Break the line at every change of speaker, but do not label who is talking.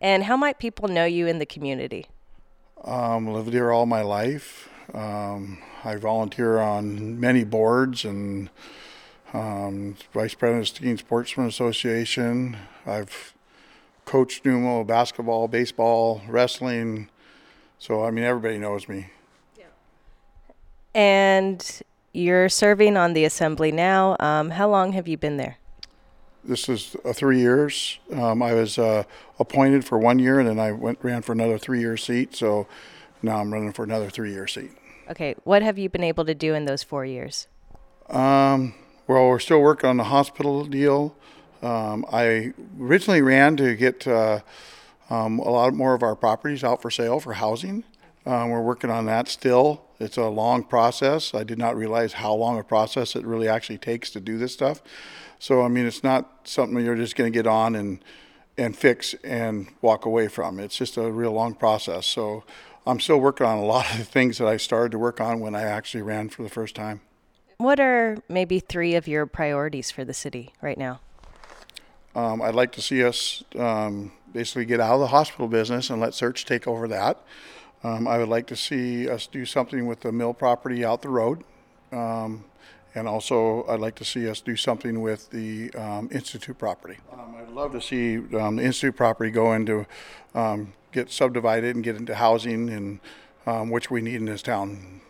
And how might people know you in the community?
Lived here all my life. I volunteer on many boards and vice president of Steen Sportsman Association. I've coached Numo basketball, baseball, wrestling. So, everybody knows me.
And you're serving on the assembly now. How long have you been there?
This is 3 years. I was appointed for 1 year, and then ran for another 3 year seat. So now I'm running for another 3 year seat.
Okay, what have you been able to do in those 4 years?
Well, we're still working on the hospital deal. I originally ran to get a lot more of our properties out for sale for housing. We're working on that still. It's a long process. I did not realize how long a process it really actually takes to do this stuff. So, it's not something you're just going to get on and fix and walk away from. It's just a real long process. So I'm still working on a lot of the things that I started to work on when I actually ran for the first time.
What are maybe 3 of your priorities for the city right now?
I'd like to see us basically get out of the hospital business and let Search take over that. I would like to see us do something with the mill property out the road. And also, I'd like to see us do something with the Institute property. I'd love to see the Institute property go into, get subdivided and get into housing, and which we need in this town.